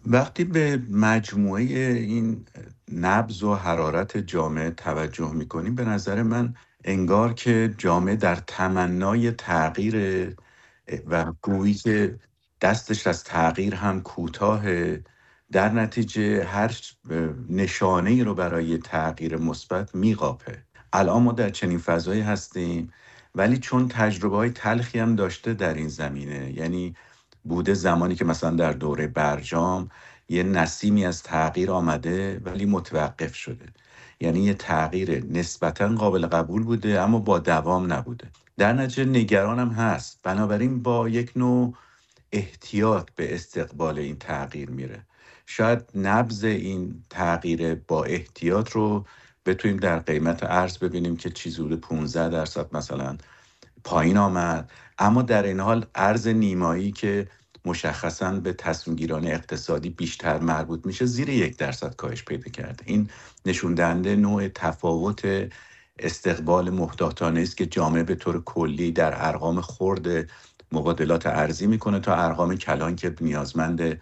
وقتی به مجموعه این نبض و حرارت جامعه توجه میکنیم، به نظر من انگار که جامعه در تمنای تغییر و گویی که دستش از تغییر هم کوتاهه. در نتیجه هر نشانه ای رو برای تغییر مثبت میقاپه. الان ما در چنین فضایی هستیم، ولی چون تجربه های تلخی هم داشته در این زمینه، یعنی بوده زمانی که مثلا در دوره برجام یه نسیمی از تغییر آمده ولی متوقف شده، یعنی یه تغییر نسبتاً قابل قبول بوده اما با دوام نبوده. در نتیجه نگرانم هست، بنابراین با یک نوع احتیاط به استقبال این تغییر میره. شاید نبض این تغییر با احتیاط رو بتونیم در قیمت ارز ببینیم که چیزی حدود 15% مثلا پایین آمد، اما در این حال ارز نیمایی که مشخصاً به تصمیم گیران اقتصادی بیشتر مربوط میشه زیر 1% کاهش پیدا کرده. این نشون دهنده نوع تفاوت استقبال محتاطانه است که جامعه به طور کلی در ارقام خرد مبادلات ارزی میکنه تا ارقام کلان که نیازمند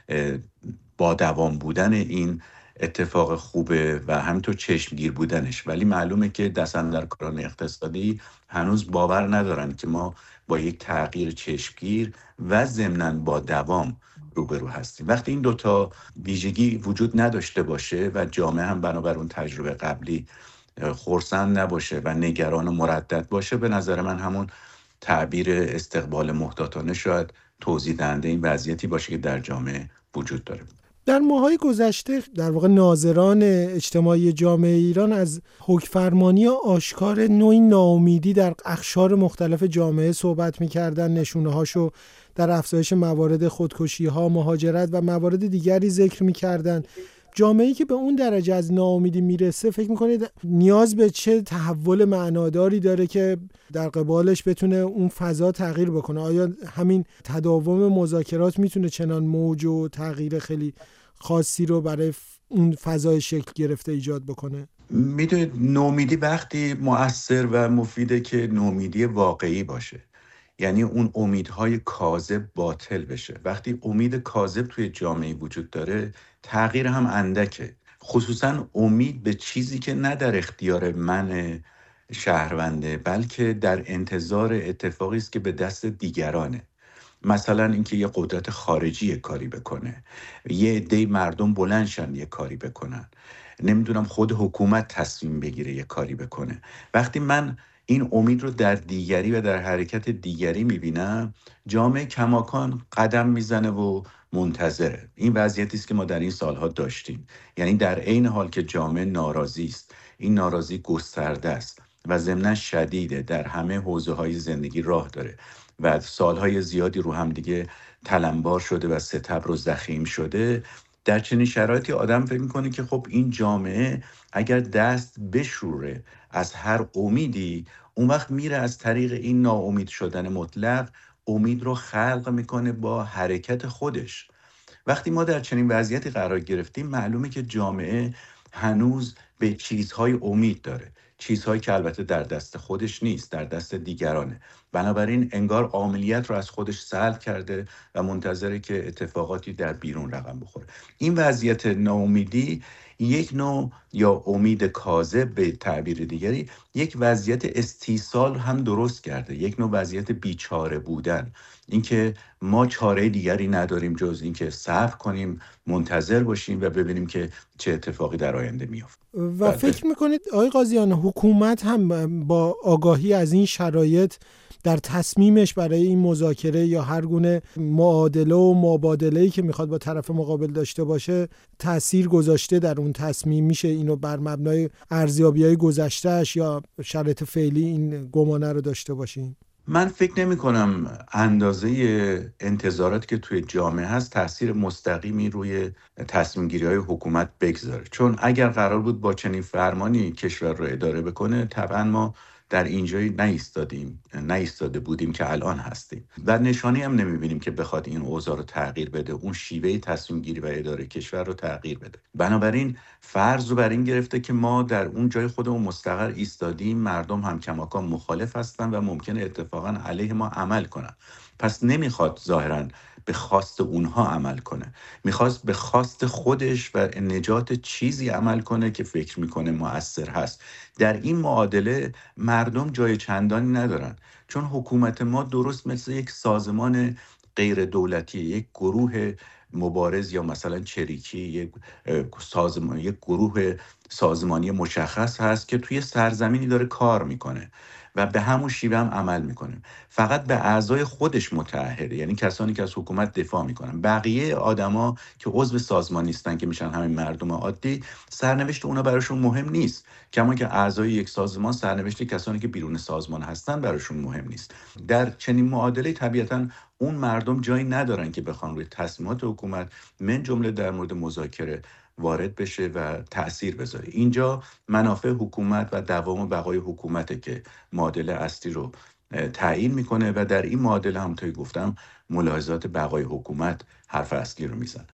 با دوام بودن این اتفاق خوبه و همینطور چشمگیر بودنش. ولی معلومه که دستاندرکاران اقتصادی هنوز باور ندارن که ما با یک تغییر چشمگیر و ضمناً با دوام روبرو هستیم. وقتی این دوتا ویژگی وجود نداشته باشه و جامعه هم بنابر اون تجربه قبلی خرسند نباشه و نگران و مردد باشه، به نظر من همون تعبیر استقبال محتاطانه شاید توضیح دهنده این وضعیتی باشه که در جامعه وجود داره. در ماه‌های گذشته در واقع ناظران اجتماعی جامعه ایران از حکمرانی آشکار نوعی ناامیدی در اقشار مختلف جامعه صحبت می‌کردن، نشونه‌هاشو در افزایش موارد خودکشی‌ها، مهاجرت و موارد دیگری ذکر می‌کردن. جامعه‌ای که به اون درجه از ناامیدی میرسه، فکر می‌کنید نیاز به چه تحول معناداری داره که در قبالش بتونه اون فضا تغییر بکنه؟ آیا همین تداوم مذاکرات میتونه چنان موج و تغییر خیلی خاصی رو برای اون فضای شکل گرفته ایجاد بکنه؟ میدونید نومیدی وقتی مؤثر و مفیده که نومیدی واقعی باشه، یعنی اون امیدهای کاذب باطل بشه. وقتی امید کاذب توی جامعه وجود داره، تغییر هم اندکه، خصوصا امید به چیزی که نه در اختیار من شهرونده بلکه در انتظار اتفاقی است که به دست دیگرانه. مثلا اینکه یه قدرت خارجی یه کاری بکنه، یه عده مردم بلندشن یه کاری بکنن، نمیدونم خود حکومت تصمیم بگیره یه کاری بکنه. وقتی من این امید رو در دیگری و در حرکت دیگری میبینم، جامعه کماکان قدم میزنه و منتظره. این وضعیتی است که ما در این سالها داشتیم، یعنی در عین حال که جامعه ناراضی است، این ناراضی گسترده است و ضمناً شدیده، در همه حوزه‌های زندگی راه داره و سالهای زیادی رو هم دیگه تلمبار شده و ستبر و ضخیم شده. در چنین شرایطی آدم فکر میکنه که خب این جامعه اگر دست بشوره از هر امیدی، اون وقت میره از طریق این ناامید شدن مطلق امید رو خلق میکنه با حرکت خودش. وقتی ما در چنین وضعیتی قرار گرفتیم، معلومه که جامعه هنوز به چیزهای امید داره، چیزهایی که البته در دست خودش نیست، در دست دیگرانه. بنابراین انگار عاملیت رو از خودش سلب کرده و منتظره که اتفاقاتی در بیرون رقم بخوره. این وضعیت ناامیدی یک نوع، یا امید کاذب به تعبیر دیگری، یک وضعیت استیصال هم درست کرده، یک نوع وضعیت بیچاره بودن. اینکه ما چاره دیگری نداریم جز اینکه صبر کنیم، منتظر باشیم و ببینیم که چه اتفاقی در آینده میفته. و فکر میکنید آقای قاضیان حکومت هم با آگاهی از این شرایط در تصمیمش برای این مذاکره یا هر گونه معادله و مبادله‌ای که میخواد با طرف مقابل داشته باشه تأثیر گذاشته در اون تصمیم؟ میشه اینو بر مبنای ارزیابی‌های گذشته‌اش یا شرایط فعلی این گمانه رو داشته باشیم؟ من فکر نمی کنم اندازه انتظاراتی که توی جامعه هست تاثیر مستقیمی روی تصمیم گیری های حکومت بگذاره، چون اگر قرار بود با چنین فرمانی کشور رو اداره بکنه، طبعا ما در اینجایی نایستاده بودیم که الان هستیم و نشانی هم نمی بینیم که بخواد این اوضاع رو تغییر بده، اون شیوه تصمیم گیری و اداره کشور رو تغییر بده. بنابراین فرض رو بر این گرفته که ما در اون جای خودمون مستقر ایستادیم، مردم هم کماکان مخالف هستن و ممکنه اتفاقا علیه ما عمل کنن. پس نمیخواد ظاهرا به خواست اونها عمل کنه، میخواست به خواست خودش و نجات چیزی عمل کنه که فکر میکنه مؤثر هست. در این معادله مردم جای چندانی ندارن، چون حکومت ما درست مثل یک سازمان غیر دولتی، یک گروه مبارز یا مثلا چریکی، یک گروه سازمانی مشخص هست که توی سرزمینی داره کار میکنه و به همون شیوه هم عمل میکنه. فقط به اعضای خودش متعهده، یعنی کسانی که از حکومت دفاع میکنن. بقیه آدما که عضو سازمان نیستن، که میشن همین مردم عادی، سرنوشت اونا براشون مهم نیست، کما که اعضای یک سازمان سرنوشت کسانی که بیرون سازمان هستن براشون مهم نیست. در چنین معادله طبیعتاً اون مردم جایی ندارن که بخوان روی تصمیمات حکومت من جمله در مورد مذاکره وارد بشه و تأثیر بذاره. اینجا منافع حکومت و دوام و بقای حکومته که معادله اصلی رو تعیین میکنه و در این معادله همونطوری گفتم ملاحظات بقای حکومت حرف اصلی رو میزنه.